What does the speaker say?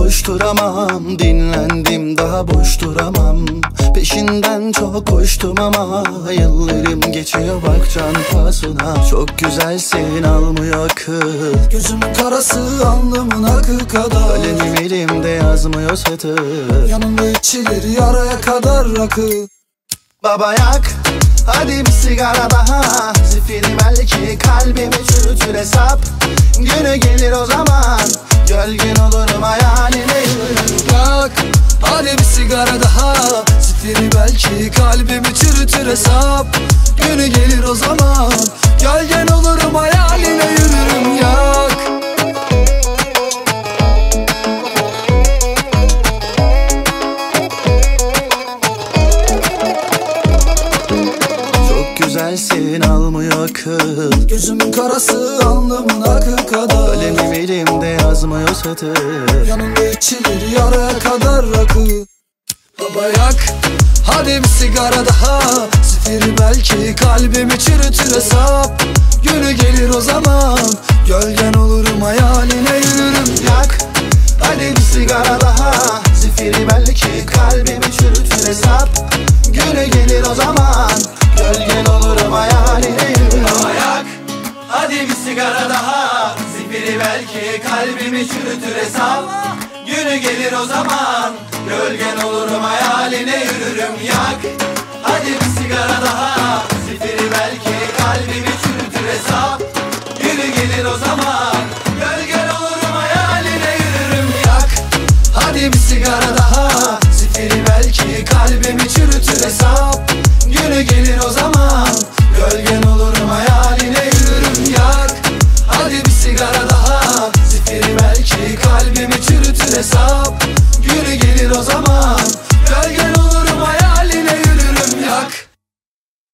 koşturamam, dinlendim daha boş duramam. Peşinden çok koştum ama yıllarım geçiyor bak can pahasına. Çok güzelsin almıyor akıl, Gözümün karası alnımın akı kadar. kalemim elimde yazmıyor satır. Yanımda içilir yaraya kadar rakı. Baba yak, hadi bir sigara daha. Zifiri belki kalbimi çürütür hesap. Günü gelir o zaman, gölgen olurum hayaline yürürüm. Yak, hadi bir sigara daha. Zifiri belki kalbimi çürütür hesap. Günü gelir o zaman, gölgen olurum hayaline yürürüm. Yak. Güzelsin almıyor akıl, Gözümün karası alnımın akı kadar. kalemim elimde yazmıyor satır. Yanımda içilir yaraya kadar rakı. Baba yak, hadi bir sigara daha. Zifiri belki kalbimi çürütür hesap. Günü gelir o zaman, gölgen olurum hayaline yürürüm. Yak, hadi bir sigara daha. Zifiri belki kalbimi çürütür hesap. Günü gelir o zaman, gölgen olurum hayaline yürürüm. Yak, hadi bir sigara daha. Zifiri belki kalbimi çürütür hesap. Günü gelir o zaman, gölgen olurum hayaline yürürüm. Yak, hadi bir sigara daha. Zifiri belki kalbimi çürütür hesap. Günü gelir o zaman, gölgen olurum hayaline yürürüm. Yak, hadi bir sigara daha. Zifiri belki kalbimi çürütür hesap. Günü gelir o zaman, gölgen olurum hayaline yürürüm. Yak, hadi bir sigara daha. Zifiri belki kalbimi çürütür hesap. Günü gelir o zaman,